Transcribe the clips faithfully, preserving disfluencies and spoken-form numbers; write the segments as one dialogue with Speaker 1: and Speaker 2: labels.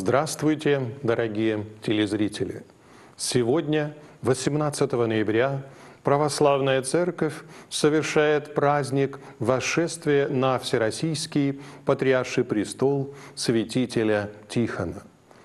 Speaker 1: Здравствуйте, дорогие телезрители! Сегодня, восемнадцатого ноября, Православная Церковь совершает праздник восшествия на Всероссийский Патриарший престол святителя Тихона.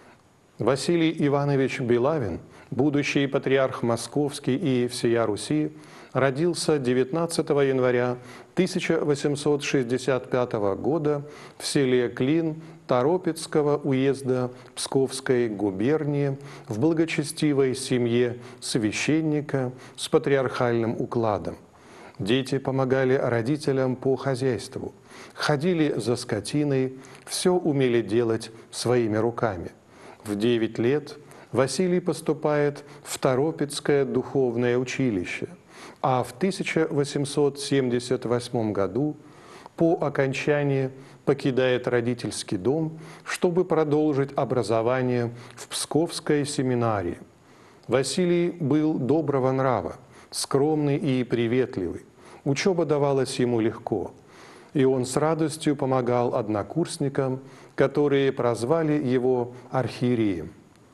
Speaker 1: Василий Иванович Белавин, будущий патриарх Московский и всея Руси, родился девятнадцатого января тысяча восемьсот шестьдесят пятого года в селе Клин Торопецкого уезда Псковской губернии в благочестивой семье священника с патриархальным укладом. Дети помогали родителям по хозяйству, ходили за скотиной, все умели делать своими руками. В девять лет Василий поступает в Торопецкое духовное училище, а в тысяча восемьсот семьдесят восьмом году по окончании покидает родительский дом, чтобы продолжить образование в Псковской семинарии. Василий был доброго нрава, скромный и приветливый. Учеба давалась ему легко, и он с радостью помогал однокурсникам, которые прозвали его архиереем.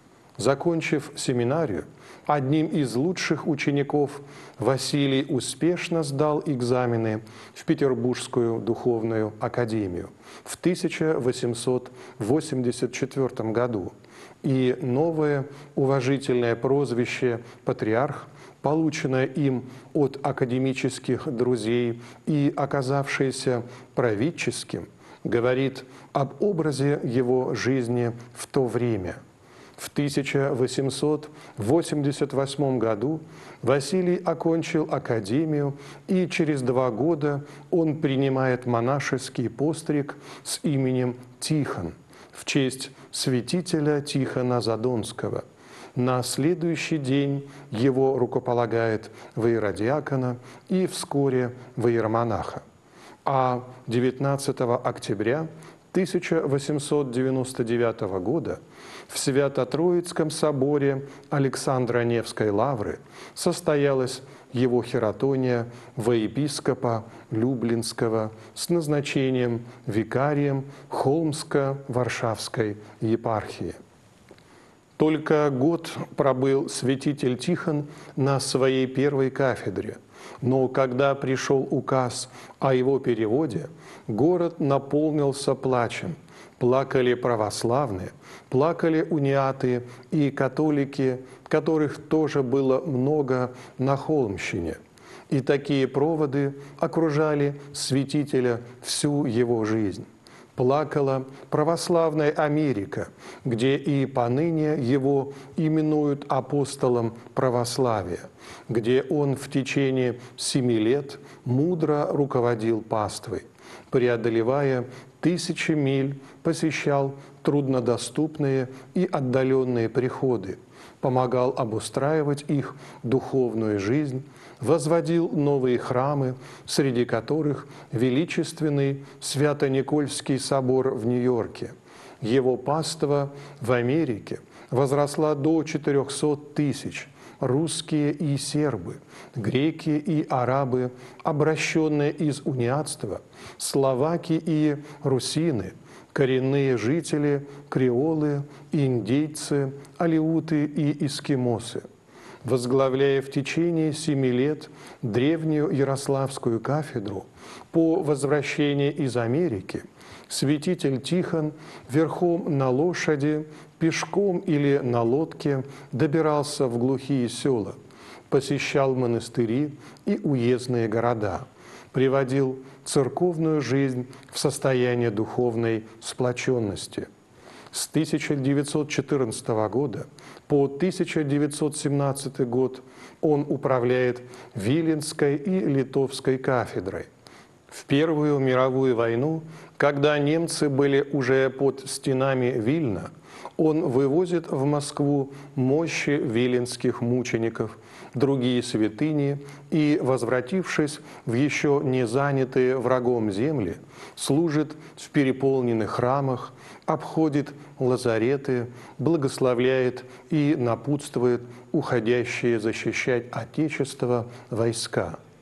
Speaker 1: Закончив семинарию, одним из лучших учеников Василий успешно сдал экзамены в Петербургскую духовную академию в тысяча восемьсот восемьдесят четвёртом году, и новое уважительное прозвище «патриарх», полученное им от академических друзей и оказавшееся праведческим, говорит об образе его жизни в то время. В тысяча восемьсот восемьдесят восьмом году Василий окончил академию, и через два года он принимает монашеский постриг с именем Тихон в честь святителя Тихона Задонского. На следующий день его рукополагает в иеродиакона и вскоре в иеромонаха. А девятнадцатого октября тысяча восемьсот девяносто девятого года в Свято-Троицком соборе Александра Невской лавры состоялась его хератония во епископа Люблинского с назначением викарием Холмско-Варшавской епархии. Только год пробыл святитель Тихон на своей первой кафедре, но когда пришел указ о его переводе, город наполнился плачем. Плакали православные, плакали униаты и католики, которых тоже было много на Холмщине. И такие проводы окружали святителя всю его жизнь. Плакала православная Америка, где и поныне его именуют апостолом православия, где он в течение семи лет мудро руководил паствой, преодолевая тысячи миль, посещал труднодоступные и отдаленные приходы, помогал обустраивать их духовную жизнь, возводил новые храмы, среди которых величественный Свято-Никольский собор в Нью-Йорке. Его паства в Америке возросла до четырехсот тысяч. Русские и сербы, греки и арабы, обращенные из униатства, словаки и русины, коренные жители, креолы, индейцы, алеуты и эскимосы. Возглавляя в течение семи лет древнюю Ярославскую кафедру, по возвращении из Америки святитель Тихон верхом на лошади, пешком или на лодке добирался в глухие села, посещал монастыри и уездные города, приводил церковную жизнь в состояние духовной сплоченности. С тысяча девятьсот четырнадцатого года по тысяча девятьсот семнадцатый год он управляет Виленской и Литовской кафедрой. В Первую мировую войну, когда немцы были уже под стенами Вильна, он вывозит в Москву мощи виленских мучеников, другие святыни и, возвратившись в еще не занятые врагом земли, служит в переполненных храмах, обходит лазареты, благословляет и напутствует уходящие защищать Отечество войска.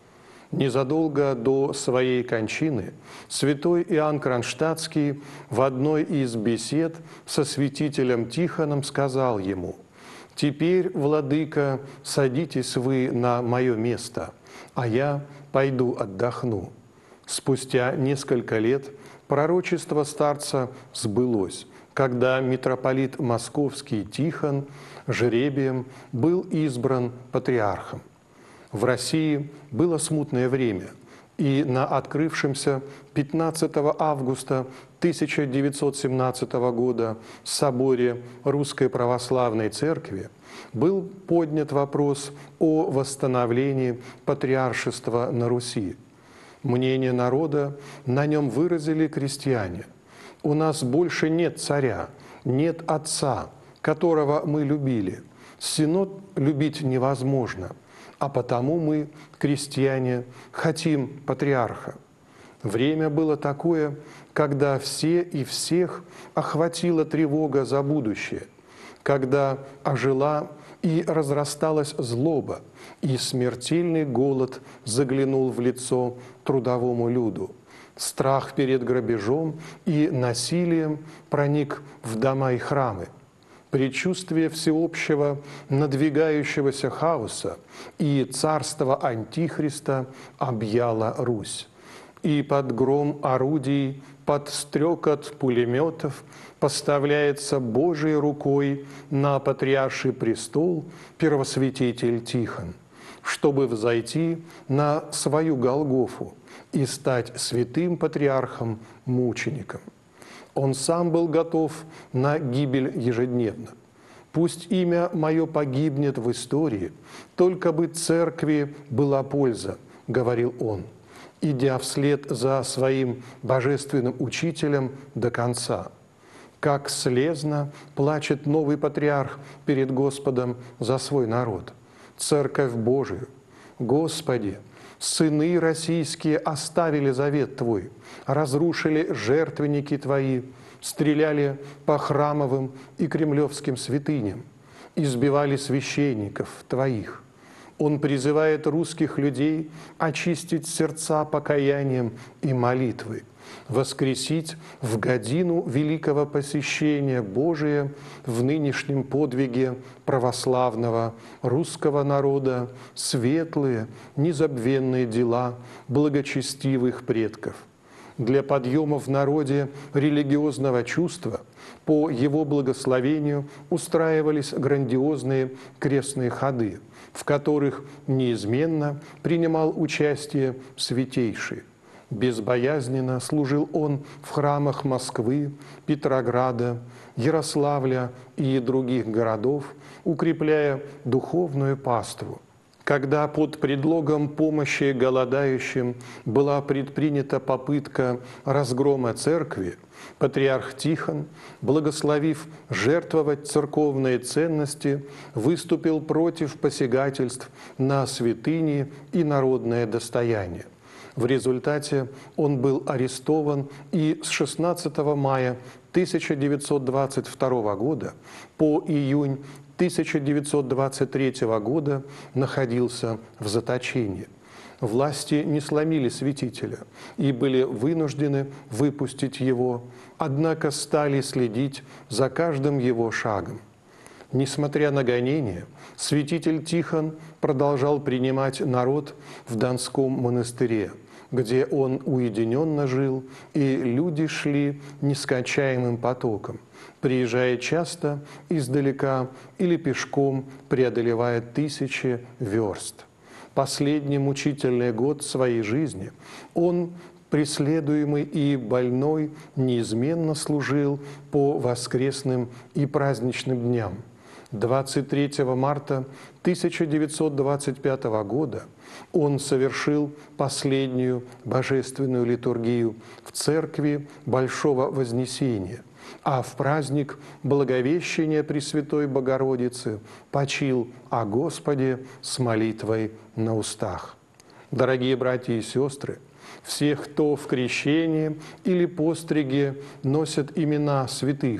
Speaker 1: Незадолго до своей кончины святой Иоанн Кронштадтский в одной из бесед со святителем Тихоном сказал ему: «Теперь, владыка, садитесь вы на мое место, а я пойду отдохну». Спустя несколько лет пророчество старца сбылось, когда митрополит Московский Тихон жребием был избран патриархом. В России было смутное время, и на открывшемся пятнадцатого августа тысяча девятьсот семнадцатого года соборе Русской Православной Церкви был поднят вопрос о восстановлении патриаршества на Руси. Мнение народа на нем выразили крестьяне. «У нас больше нет царя, нет отца, которого мы любили. Синод любить невозможно, а потому мы, крестьяне, хотим патриарха». Время было такое, когда все и всех охватила тревога за будущее, когда ожила и разрасталась злоба, и смертельный голод заглянул в лицо трудовому люду. Страх перед грабежом и насилием проник в дома и храмы. Предчувствие всеобщего надвигающегося хаоса и царства Антихриста объяло Русь. И под гром орудий, под стрекот пулеметов поставляется Божией рукой на патриарший престол первосвятитель Тихон, чтобы взойти на свою Голгофу и стать святым патриархом-мучеником. Он сам был готов на гибель ежедневно. «Пусть имя мое погибнет в истории, только бы церкви была польза», — говорил он, идя вслед за своим божественным учителем до конца. Как слезно плачет новый патриарх перед Господом за свой народ, Церковь Божию. «Господи, сыны российские оставили завет Твой, разрушили жертвенники Твои, стреляли по храмовым и кремлевским святыням, избивали священников Твоих». Он призывает русских людей очистить сердца покаянием и молитвой, воскресить в годину великого посещения Божия в нынешнем подвиге православного русского народа светлые, незабвенные дела благочестивых предков. Для подъема в народе религиозного чувства по его благословению устраивались грандиозные крестные ходы, в которых неизменно принимал участие Святейший. Безбоязненно служил он в храмах Москвы, Петрограда, Ярославля и других городов, укрепляя духовную паству. Когда под предлогом помощи голодающим была предпринята попытка разгрома церкви, патриарх Тихон, благословив жертвовать церковные ценности, выступил против посягательств на святыни и народное достояние. В результате он был арестован и с шестнадцатого мая тысяча девятьсот двадцать второго года по июнь тысяча девятьсот двадцать третьего года находился в заточении. Власти не сломили святителя и были вынуждены выпустить его, однако стали следить за каждым его шагом. Несмотря на гонения, святитель Тихон продолжал принимать народ в Донском монастыре, где он уединенно жил, и люди шли нескончаемым потоком, приезжая часто издалека или пешком, преодолевая тысячи верст. Последний мучительный год своей жизни он, преследуемый и больной, неизменно служил по воскресным и праздничным дням. двадцать третьего марта тысяча девятьсот двадцать пятого года он совершил последнюю божественную литургию в церкви Большого Вознесения, а в праздник Благовещения Пресвятой Богородицы почил о Господе с молитвой на устах. Дорогие братья и сестры, всех, кто в крещении или постриге носят имена святых,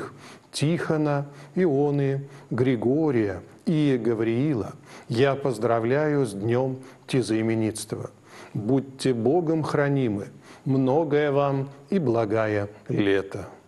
Speaker 1: Тихона, Ионы, Григория и Гавриила я поздравляю с днем тезаименитства. Будьте Богом хранимы, многое вам и благая лето.